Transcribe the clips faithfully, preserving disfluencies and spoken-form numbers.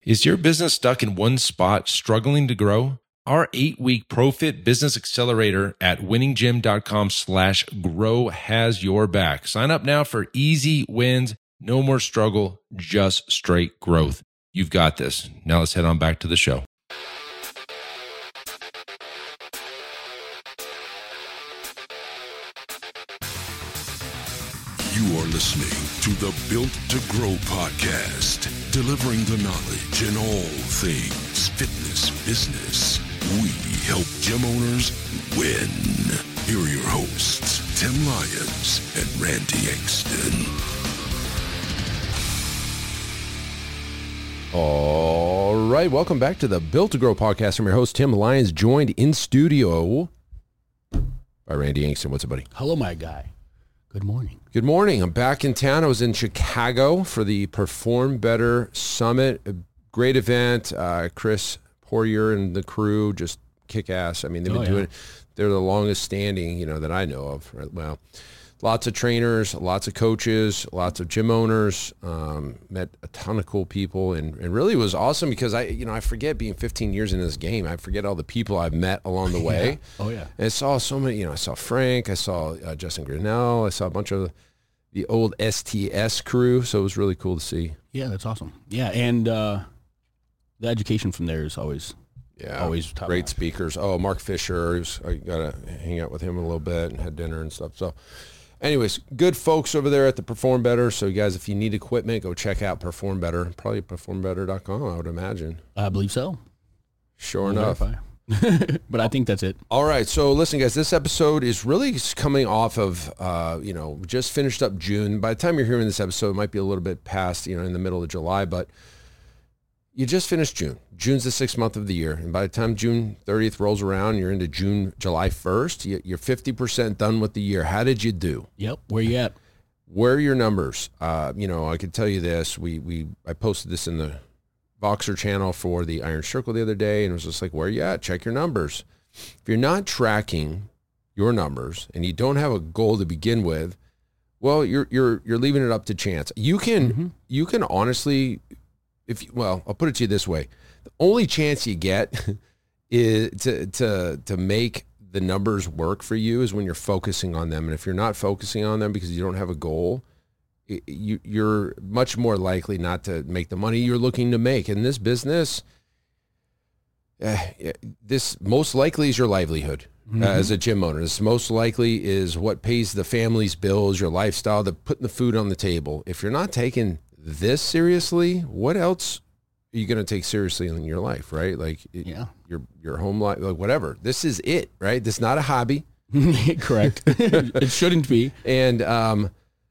Is your business stuck in one spot, struggling to grow? Our eight-week ProFit Business Accelerator at winninggym.com slash grow has your back. Sign up now for easy wins, no more struggle, just straight growth. You've got this. Now let's head on back to the show. You are listening to the Built to Grow podcast, delivering the knowledge in all things fitness business. We help gym owners win. Here are your hosts, Tim Lyons and Randy Engston. All right, welcome back to the Built to Grow podcast. I'm your host, Tim Lyons, joined in studio by Randy Engston. What's up, buddy? Hello, my guy. Good morning. Good morning. I'm back in town. I was in Chicago for the Perform Better Summit. A great event. Uh, Chris Poirier and the crew just kick ass. I mean, they've been oh, yeah. doing it. They're the longest standing, you know, that I know of. Right? Well, lots of trainers, lots of coaches, lots of gym owners. Um, met a ton of cool people, and, and really was awesome because I, you know, I forget being fifteen years into this game. I forget all the people I've met along the way. Yeah. Oh yeah. And I saw so many. You know, I saw Frank. I saw uh, Justin Grinnell. I saw a bunch of the old S T S crew. So it was really cool to see. Yeah, that's awesome. Yeah, and uh, the education from there is always. Yeah, always top great notch. Speakers. Oh, Mark Fisher. He was, I got to hang out with him a little bit and had dinner and stuff. So anyways, good folks over there at the Perform Better. So, guys, if you need equipment, go check out Perform Better. Probably perform better dot com, I would imagine. I believe so. Sure we'll enough. But I think that's it. All right. So, listen, guys, this episode is really coming off of, uh, you know, just finished up June. By the time you're hearing this episode, it might be a little bit past, you know, in the middle of July, but you just finished June. June's the sixth month of the year. And by the time June thirtieth rolls around, you're into June, July first. You're fifty percent done with the year. How did you do? Yep. Where you at? Where are your numbers? Uh, you know, I can tell you this. We we I posted this in the Voxer channel for the Iron Circle the other day, and it was just like, where are you at? Check your numbers. If you're not tracking your numbers and you don't have a goal to begin with, well, you're you're you're leaving it up to chance. You can mm-hmm. you can honestly. If you, well, I'll put it to you this way: the only chance you get is to to to make the numbers work for you is when you're focusing on them. And if you're not focusing on them because you don't have a goal, it, you you're much more likely not to make the money you're looking to make. In this business, uh, this most likely is your livelihood mm-hmm. uh, as a gym owner. This most likely is what pays the family's bills, your lifestyle, the putting the food on the table. If you're not taking this seriously, what else are you going to take seriously in your life, right? Like it, yeah. your your home life, like whatever. This is it, right? This is not a hobby. Correct. It shouldn't be. And um,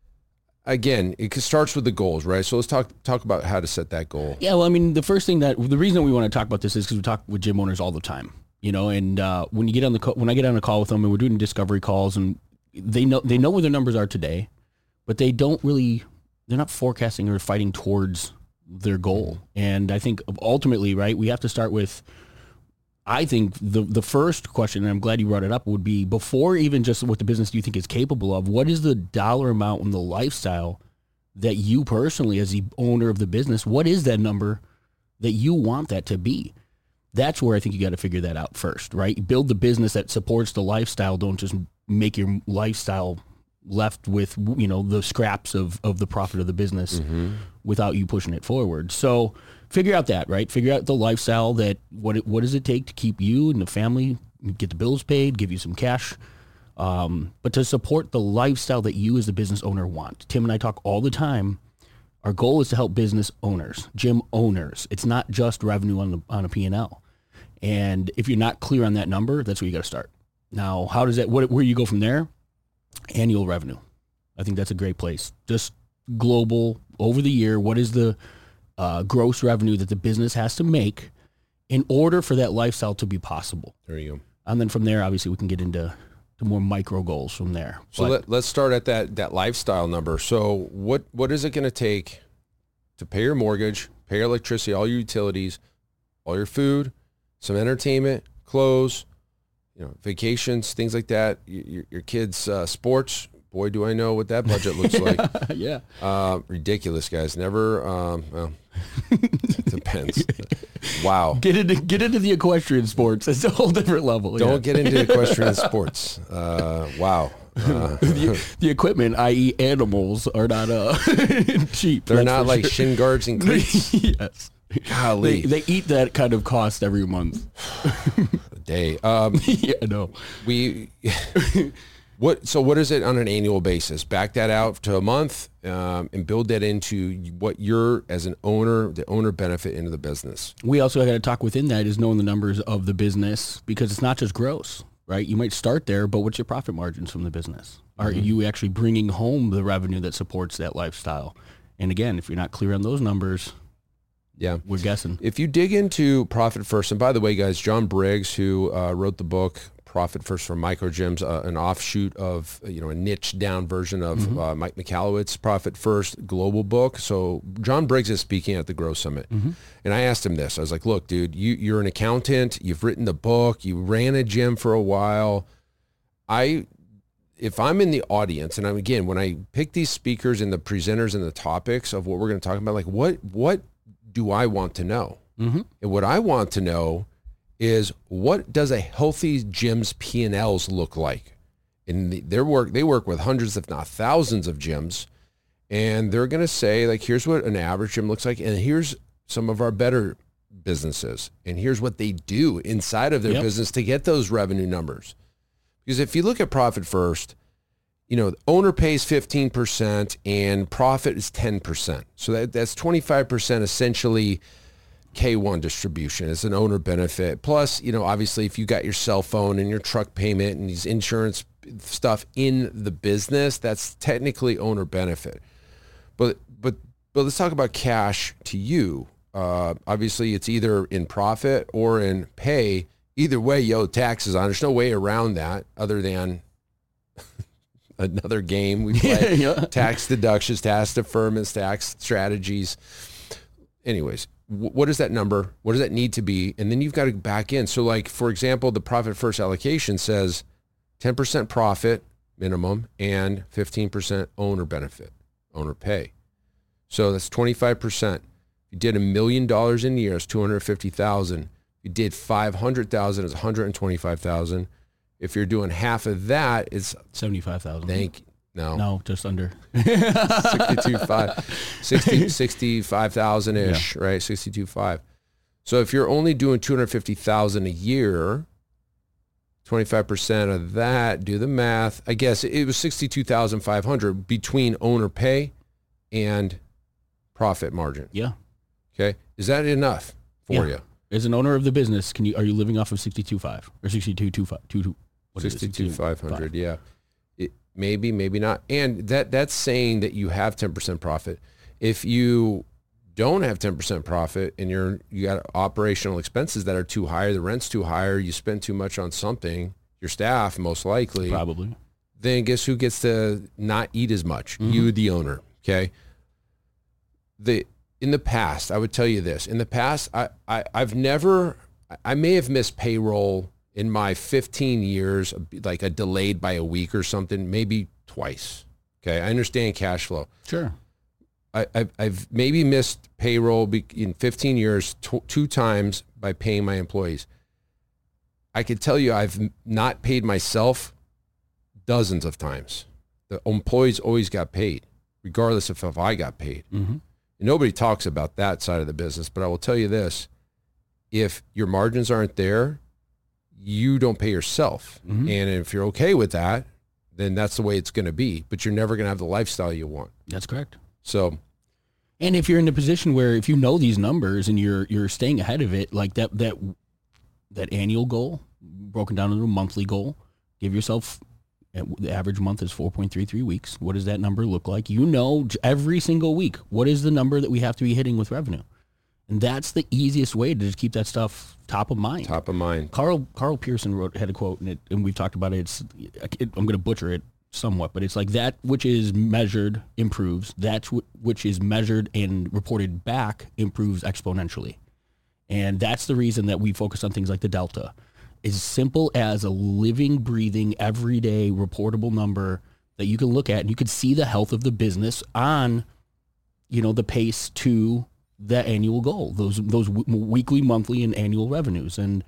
again, it starts with the goals, right? So let's talk talk about how to set that goal. Yeah, well, I mean, the first thing that, the reason we want to talk about this is because we talk with gym owners all the time, you know, and uh, when you get on the, when I get on a call with them and we're doing discovery calls and they know, they know where their numbers are today, but they don't really, they're not forecasting or fighting towards their goal. And I think ultimately, right, we have to start with, I think the the first question, and I'm glad you brought it up, would be before even just what the business do you think is capable of, what is the dollar amount and the lifestyle that you personally, as the owner of the business, what is that number that you want that to be? That's where I think you got to figure that out first, right? Build the business that supports the lifestyle. Don't just make your lifestyle left with, you know, the scraps of, of the profit of the business mm-hmm. without you pushing it forward. So figure out that, right? Figure out the lifestyle that, what it, what does it take to keep you and the family, get the bills paid, give you some cash, um, but to support the lifestyle that you as the business owner want. Tim and I talk all the time. Our goal is to help business owners, gym owners. It's not just revenue on the, on a P and L. And if you're not clear on that number, that's where you got to start. Now, how does that, what, where you go from there? Annual revenue. I think that's a great place. Just global, over the year, what is the uh, gross revenue that the business has to make in order for that lifestyle to be possible? There you go. And then from there, obviously, we can get into to more micro goals from there. So but, let, let's start at that that lifestyle number. So what what is it going to take to pay your mortgage, pay your electricity, all your utilities, all your food, some entertainment, clothes, you know, vacations, things like that, your, your kids' uh, sports? Boy, do I know what that budget looks like. Yeah. Uh, ridiculous, guys. Never, um, well, to depends. Wow. Get into get into the equestrian sports. It's a whole different level. Don't yeah. get into equestrian sports. Uh, wow. Uh, the, the equipment, that is animals, are not uh, cheap. they're that's not for like sure. shin guards and cleats. Yes. Golly. They, they eat that kind of cost every month. A day. Um, Yeah, no. we what so what is it on an annual basis? Back that out to a month um, and build that into what you're as an owner, the owner benefit into the business. We also got to talk within that is knowing the numbers of the business, because it's not just gross, right? You might start there, but what's your profit margins from the business? Are Mm-hmm. you actually bringing home the revenue that supports that lifestyle? And again, if you're not clear on those numbers, Yeah. we're guessing. If you dig into Profit First, and by the way, guys, John Briggs, who uh, wrote the book Profit First for Micro Gyms, uh, an offshoot of, you know, a niche down version of Mm-hmm. uh, Mike McAllowitz Profit First global book. So John Briggs is speaking at the Grow Summit. Mm-hmm. And I asked him this. I was like, look, dude, you, you're an accountant. You've written the book. You ran a gym for a while. I, if I'm in the audience, and I'm, again, when I pick these speakers and the presenters and the topics of what we're going to talk about, like what, what do I want to know? Mm-hmm. And what I want to know is, what does a healthy gym's P and L's look like? And the, their work, they work with hundreds, if not thousands of gyms. And they're going to say, like, here's what an average gym looks like. And here's some of our better businesses. And here's what they do inside of their Yep. business to get those revenue numbers. Because if you look at Profit First, you know, the owner pays fifteen percent and profit is ten percent. So that, that's twenty-five percent essentially K one distribution. It's an owner benefit. Plus, you know, obviously if you got your cell phone and your truck payment and these insurance stuff in the business, that's technically owner benefit. But but but let's talk about cash to you. Uh, obviously it's either in profit or in pay. Either way, you owe taxes on. There's no way around that other than another game we play. Yeah. Tax deductions, tax deferments, tax strategies. Anyways, wh- what is that number? What does that need to be? And then you've got to back in. So like, for example, the Profit First allocation says ten percent profit minimum and fifteen percent owner benefit, owner pay. So that's twenty-five percent. If you did a million dollars in a year, it's two hundred fifty thousand. If you did five hundred thousand, it's one hundred twenty-five thousand. If you're doing half of that, it's seventy-five thousand. thank no. No, just under. sixty-two five, sixty, sixty-five thousand ish, right? sixty-two five. So if you're only doing two hundred fifty thousand a year, twenty-five percent of that, do the math. I guess it was sixty-two thousand five hundred between owner pay and profit margin. Yeah. Okay. Is that enough for Yeah. you? As an owner of the business, can you are you living off of sixty-two five or sixty-two two five two two? What is it? sixty-two five hundred, yeah. It, maybe, maybe not. And that that's saying that you have ten percent profit. If you don't have ten percent profit and you're you got operational expenses that are too high, the rent's too high, or you spend too much on something, your staff most likely, Probably. then guess who gets to not eat as much? Mm-hmm. You, the owner, okay? The in the past, I would tell you this. In the past, I, I, I've never, I may have missed payroll in my fifteen years, like a delayed by a week or something, maybe twice. Okay, I understand cash flow. Sure. I, I've, I've maybe missed payroll be- in fifteen years t- two times by paying my employees. I could tell you I've not paid myself dozens of times. The employees always got paid, regardless of if I got paid. Mm-hmm. And nobody talks about that side of the business, but I will tell you this. If your margins aren't there, you don't pay yourself. Mm-hmm. And if you're okay with that, then that's the way it's going to be. But you're never going to have the lifestyle you want. That's correct. So And if you're in a position where if you know these numbers and you're you're staying ahead of it, like that that that annual goal broken down into a monthly goal, give yourself the average month is four point three three weeks. What does that number look like? You know, every single week, what is the number that we have to be hitting with revenue? And that's the easiest way to just keep that stuff top of mind. top of mind. Carl Carl Pearson wrote had a quote, and it, and we've talked about it. It's it, I'm going to butcher it somewhat, but it's like that which is measured improves. That which is measured and reported back improves exponentially, and that's the reason that we focus on things like the delta. As simple as a living, breathing, everyday reportable number that you can look at, and you can see the health of the business on, you know, the pace to that annual goal, those those w- weekly, monthly, and annual revenues. And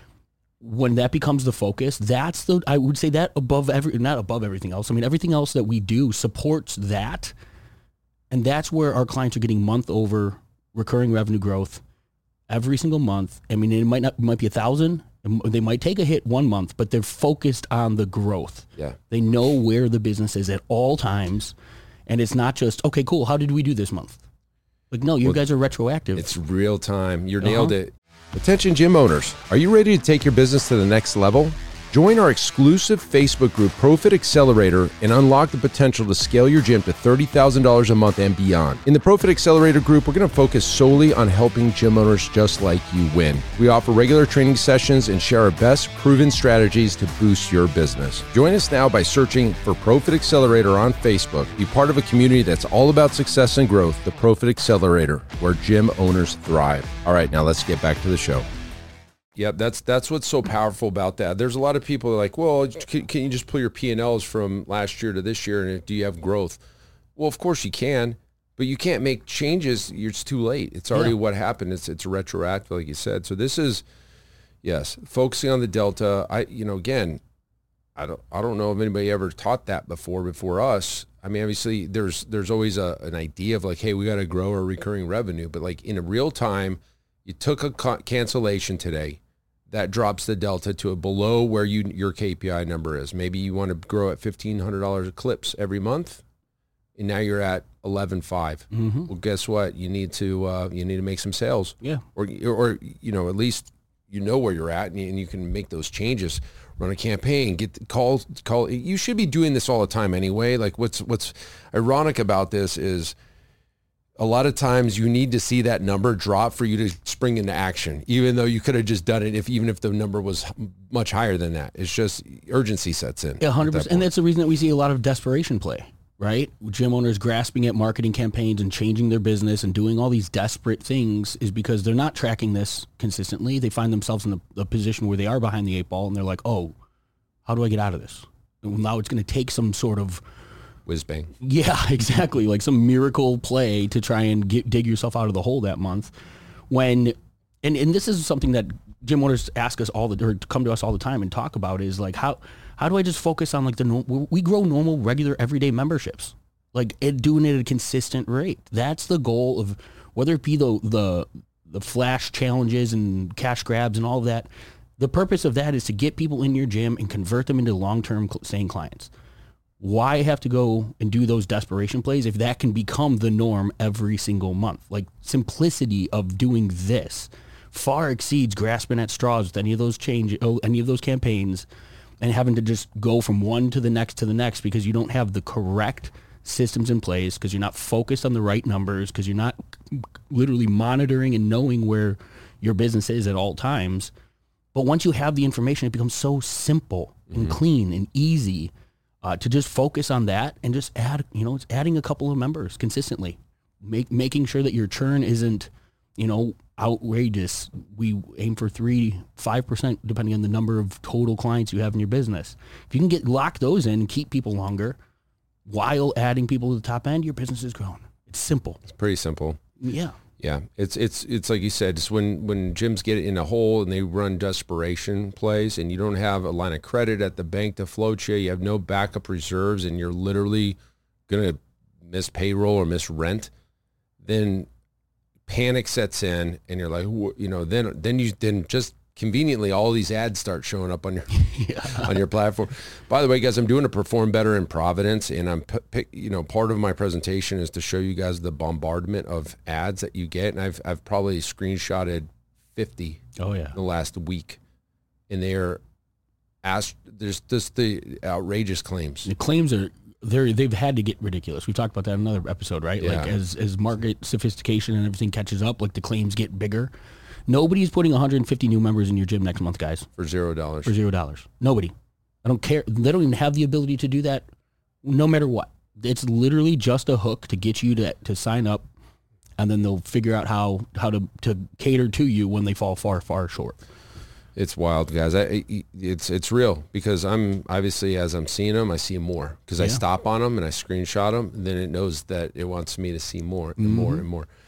when that becomes the focus, that's the, I would say that above every, not above everything else. I mean, everything else that we do supports that. And that's where our clients are getting month over recurring revenue growth every single month. I mean, it might not, it might be a thousand. They might take a hit one month, but they're focused on the growth. Yeah. They know where the business is at all times. And it's not just, okay, cool, how did we do this month? Like, no, you well, guys are retroactive. It's real time. You uh-huh. nailed it. Attention gym owners, are you ready to take your business to the next level? Join our exclusive Facebook group, Profit Accelerator, and unlock the potential to scale your gym to thirty thousand dollars a month and beyond. In the Profit Accelerator group, we're going to focus solely on helping gym owners just like you win. We offer regular training sessions and share our best proven strategies to boost your business. Join us now by searching for Profit Accelerator on Facebook. Be part of a community that's all about success and growth, the Profit Accelerator, where gym owners thrive. All right, now let's get back to the show. Yep, that's that's what's so powerful about that. There's a lot of people that are like, well, can, can you just pull your P and Ls from last year to this year, and do you have growth? Well, of course you can, but you can't make changes. It's too late. It's already yeah. what happened. It's it's retroactive, like you said. So this is, yes, focusing on the delta. I, you know, again, I don't I don't know if anybody ever taught that before before us. I mean, obviously, there's there's always a an idea of like, hey, we got to grow our recurring revenue, but like in a real time, you took a ca- cancellation today. That drops the delta to a below where you your K P I number is. Maybe you want to grow at fifteen hundred dollars clips every month, and now you're at eleven five. Mm-hmm. Well, guess what? You need to uh, you need to make some sales. Yeah, or or you know at least you know where you're at, and you, and you can make those changes. Run a campaign, get the call call. You should be doing this all the time anyway. Like what's what's ironic about this is, a lot of times you need to see that number drop for you to spring into action, even though you could have just done it if even if the number was much higher than that. It's just urgency sets in. Yeah, one hundred percent. That and that's the reason that we see a lot of desperation play, right? Gym owners grasping at marketing campaigns and changing their business and doing all these desperate things is because they're not tracking this consistently. They find themselves in the, the position where they are behind the eight ball and they're like, oh, how do I get out of this? And now it's going to take some sort of whiz bang. Yeah, exactly. Like some miracle play to try and get, dig yourself out of the hole that month. When, and, and this is something that gym owners ask us all the, or come to us all the time and talk about is like, how, how do I just focus on like the, we grow normal, regular, everyday memberships, like it, doing it at a consistent rate. That's the goal of whether it be the, the, the flash challenges and cash grabs and all of that. The purpose of that is to get people in your gym and convert them into long-term staying clients. Why have to go and do those desperation plays if that can become the norm every single month? Like simplicity of doing this far exceeds grasping at straws with any of those change, any of those campaigns and having to just go from one to the next to the next because you don't have the correct systems in place, because you're not focused on the right numbers, because you're not literally monitoring and knowing where your business is at all times. But once you have the information, it becomes so simple and mm-hmm. clean and easy Uh, to just focus on that and just add, you know, it's adding a couple of members consistently, make, making sure that your churn isn't, you know, outrageous. We aim for three, five percent depending on the number of total clients you have in your business. If you can get lock those in and keep people longer while adding people to the top end, your business is growing. It's simple. It's pretty simple. Yeah. Yeah, it's it's it's like you said, it's when, when gyms get in a hole and they run desperation plays and you don't have a line of credit at the bank to float you, you have no backup reserves and you're literally going to miss payroll or miss rent, then panic sets in and you're like, you know, then then you then just conveniently all these ads start showing up on your yeah. on your platform. By the way, guys, I'm doing a Perform Better in Providence, and I'm you know part of my presentation is to show you guys the bombardment of ads that you get, and I've I've probably screenshotted fifty. Oh yeah, in the last week, and they're asked. There's just the outrageous claims. The claims are. They're, they've had to get ridiculous. We talked about that in another episode, right? Yeah. Like as as market sophistication and everything catches up, like the claims get bigger. Nobody's putting one hundred fifty new members in your gym next month, guys. For zero dollars. For zero dollars. Nobody. I don't care. They don't even have the ability to do that no matter what. It's literally just a hook to get you to to sign up, and then they'll figure out how, how to, to cater to you when they fall far, far short. It's wild, guys. I, it's it's real because I'm obviously as I'm seeing them, I see more because yeah. I stop on them and I screenshot them. And then it knows that it wants me to see more and mm-hmm. more and more.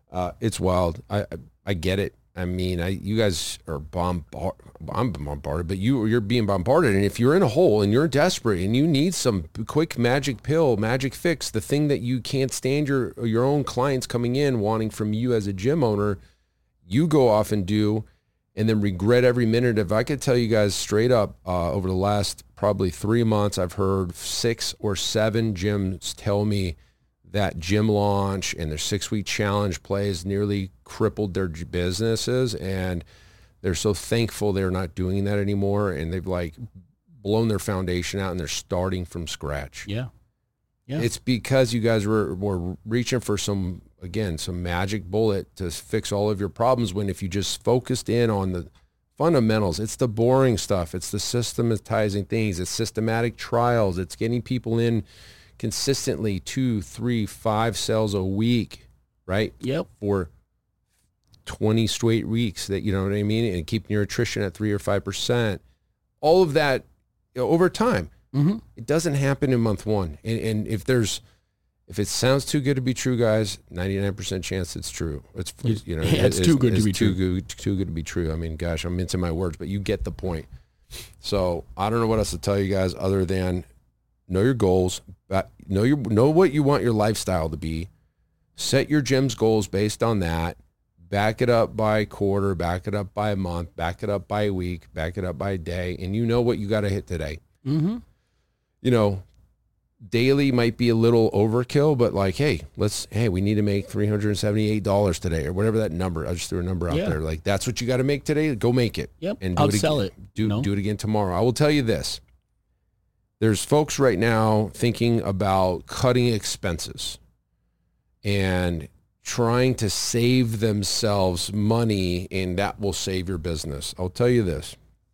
Uh, it's wild. I, I I get it. I mean, I you guys are bombarded. I'm bombarded, but you you're being bombarded. And if you're in a hole and you're desperate and you need some quick magic pill, magic fix, the thing that you can't stand your your own clients coming in wanting from you as a gym owner, you go off and do, and then regret every minute. If I could tell you guys straight up, uh, over the last probably three months, I've heard six or seven gyms tell me that gym launch and their six-week challenge plays nearly crippled their businesses, and they're so thankful they're not doing that anymore, and they've like blown their foundation out and they're starting from scratch. Yeah. Yeah. It's because you guys were, were reaching for some, again, some magic bullet to fix all of your problems, when if you just focused in on the fundamentals, it's the boring stuff, it's the systematizing things, it's systematic trials, it's getting people in consistently two, three, five sales a week, right? Yep. For twenty straight weeks, that, you know what I mean? And keeping your attrition at three or five percent. All of that, you know, over time. Mm-hmm. It doesn't happen in month one. And, and if there's, if it sounds too good to be true, guys, ninety-nine percent chance it's true. It's, you know, yeah, it's, it's too good it's to be too true. Good, too good to be true. I mean, gosh, I'm into my words, but you get the point. So I don't know what else to tell you guys other than know your goals, know your, know what you want your lifestyle to be, set your gym's goals based on that, back it up by quarter, back it up by a month, back it up by a week, back it up by a day, and you know what you got to hit today. Mm-hmm. You know, daily might be a little overkill, but like, hey, let's, hey, we need to make three hundred seventy-eight dollars today, or whatever that number, I just threw a number out Yeah. there. Like, that's what you got to make today. Go make it. Yep. And do it Outsell again. it. Do, no? do it again tomorrow. I will tell you this. There's folks right now thinking about cutting expenses and trying to save themselves money, and that will save your business. I'll tell you this.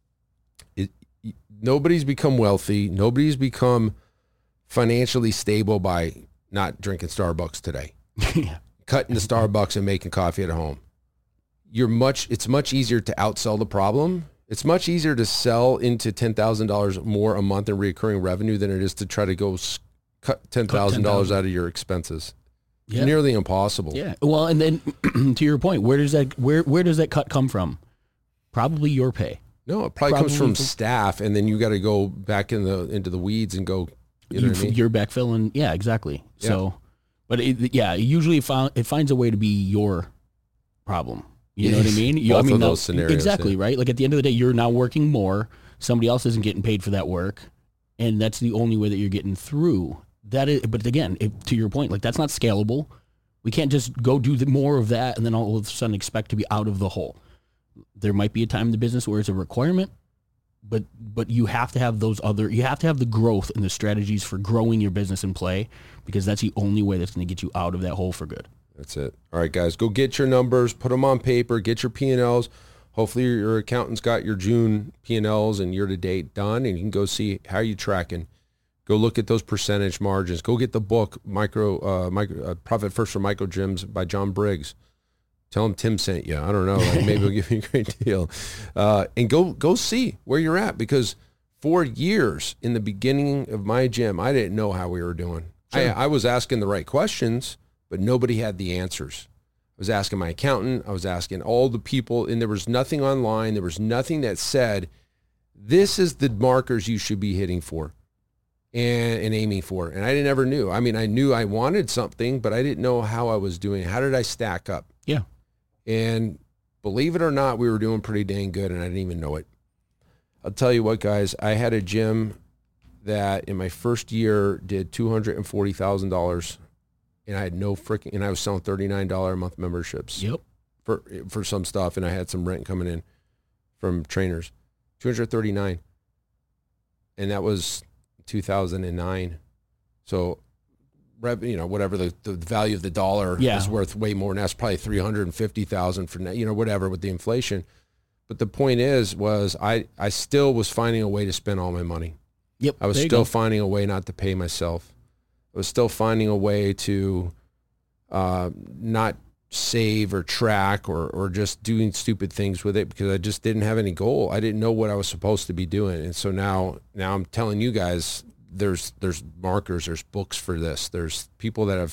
It, nobody's become wealthy. Nobody's become financially stable by not drinking Starbucks today. Yeah. Cutting the Starbucks and making coffee at home. You're much, it's much easier to outsell the problem. It's much easier to sell into ten thousand dollars more a month in recurring revenue than it is to try to go cut ten thousand dollars out of your expenses. Yeah. Nearly impossible. Yeah. Well, and then to your point, where does that where where does that cut come from? Probably your pay. No, it probably, Probably comes from from- staff, and then you got to go back in the into the weeds and go. You know You, what I mean? You're backfilling. Yeah, exactly. Yeah. So, but it, yeah, usually it, found, it finds a way to be your problem. You know what I mean? You, Both I mean, of now- those scenarios, exactly yeah. right. Like at the end of the day, you're now working more. Somebody else isn't getting paid for that work, and that's the only way that you're getting through. That is, but again, if, to your point, like that's not scalable. We can't just go do the more of that and then all of a sudden expect to be out of the hole. There might be a time in the business where it's a requirement, but but you have to have those other, you have to have the growth and the strategies for growing your business in play, because that's the only way that's going to get you out of that hole for good. That's it. All right, guys, go get your numbers, put them on paper, get your P and Ls. Hopefully your accountant's got your June P and Ls and year-to-date done, and you can go see how you're tracking. Go look at those percentage margins. Go get the book, Micro, uh, micro uh, Profit First for Micro Gyms by John Briggs. Tell him Tim sent you. I don't know. Like maybe he'll give you a great deal. Uh, and go go see where you're at, because for years in the beginning of my gym, I didn't know how we were doing. Sure. I, I was asking the right questions, but nobody had the answers. I was asking my accountant. I was asking all the people, and there was nothing online. There was nothing that said, this is the markers you should be hitting for and, and aiming for. And I didn't ever knew. I mean, I knew I wanted something, but I didn't know how I was doing. How did I stack up? Yeah. And believe it or not, we were doing pretty dang good, and I didn't even know it. I'll tell you what, guys, I had a gym that in my first year did two hundred forty thousand dollars, and I had no freaking, and I was selling thirty-nine dollars a month memberships Yep. for for some stuff, and I had some rent coming in from trainers, two hundred thirty-nine, and that was two thousand nine. So, you know, whatever the, the value of the dollar Yeah. is worth way more, and that's probably three hundred fifty thousand for, you know, whatever with the inflation. But the point is, was I, I still was finding a way to spend all my money. Yep. I was there you still go. finding a way not to pay myself. I was still finding a way to uh, not save or track or, or just doing stupid things with it, because I just didn't have any goal. I didn't know what I was supposed to be doing. And so now, now I'm telling you guys, there's, there's markers, there's books for this. There's people that have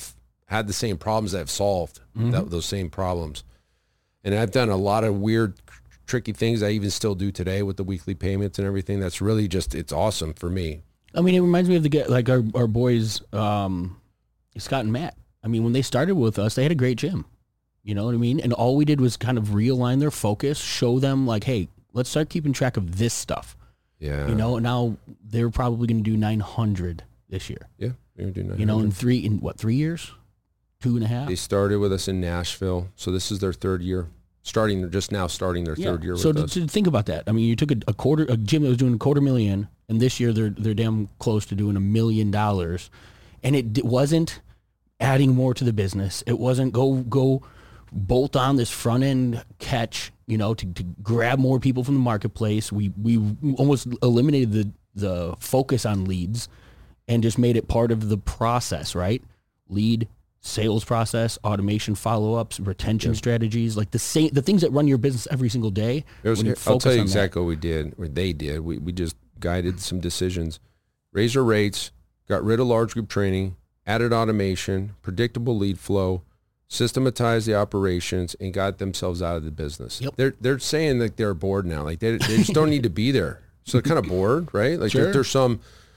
had the same problems that have solved Mm-hmm. that, those same problems. And I've done a lot of weird, tricky things I even still do today with the weekly payments and everything. That's really just, it's awesome for me. I mean, it reminds me of the get like our, our boys, um, Scott and Matt. I mean, when they started with us, they had a great gym. You know what I mean? And all we did was kind of realign their focus, show them like, hey, let's start keeping track of this stuff. Yeah. You know, now they're probably going to do nine hundred this year. Yeah. We're doing that. You know, in three, in what, three years? Two and a half? They started with us in Nashville. So this is their third year. Starting, just now starting their Yeah. third year with so to, us. to think about that, I mean, you took a, a quarter, a gym that was doing a quarter million, and this year they're they're damn close to doing a million dollars, and it d- wasn't adding more to the business. It wasn't go go bolt on this front end catch, you know, to, to grab more people from the marketplace. We we almost eliminated the the focus on leads, and just made it part of the process, right? Lead. Sales process, automation follow-ups, retention Yeah. strategies, like the same, the things that run your business every single day. It was, when you I'll focus tell you on exactly what we did, or they did. We we just guided some decisions, raised our rates, got rid of large group training, added automation, predictable lead flow, systematized the operations, and got themselves out of the business. Yep. They're they're saying that they're bored now. Like they they just don't need to be there. So they're kind of bored, right? Like Sure. there, there's some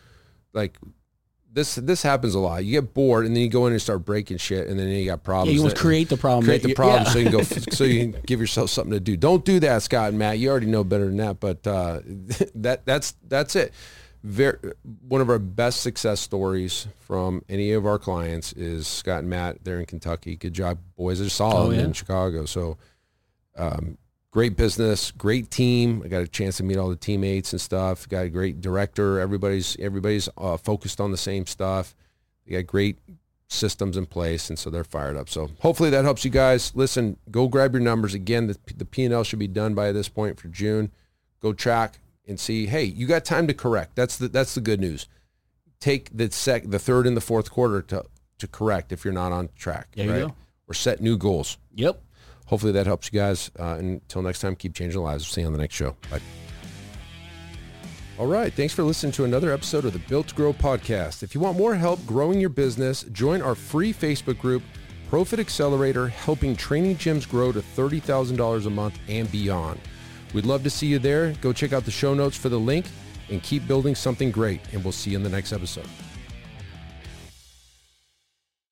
like. This this happens a lot. You get bored, and then you go in and start breaking shit, and then you got that. problems. Yeah, you almost that- create the problem. create that the you- problem yeah. so you can go so you can give yourself something to do. Don't do that, Scott and Matt. You already know better than that, but uh, that that's that's it. Very, one of our best success stories from any of our clients is Scott and Matt. They're in Kentucky. Good job, boys. They're solid Oh, yeah. in Chicago. So um, great business, great team. I got a chance to meet all the teammates and stuff. Got a great director. Everybody's everybody's uh, focused on the same stuff. They got great systems in place, and so they're fired up. So hopefully that helps you guys. Listen, go grab your numbers. Again, the, the P and L should be done by this point for June. Go track and see, hey, you got time to correct. That's the that's the good news. Take the sec, the third and the fourth quarter to, to correct if you're not on track. There you right? go. Or set new goals. Yep. Hopefully that helps you guys. Uh, until next time, keep changing lives. We'll see you on the next show. Bye. All right. Thanks for listening to another episode of the Built to Grow podcast. If you want more help growing your business, join our free Facebook group, Profit Accelerator, helping training gyms grow to thirty thousand dollars a month and beyond. We'd love to see you there. Go check out the show notes for the link and keep building something great. And we'll see you in the next episode.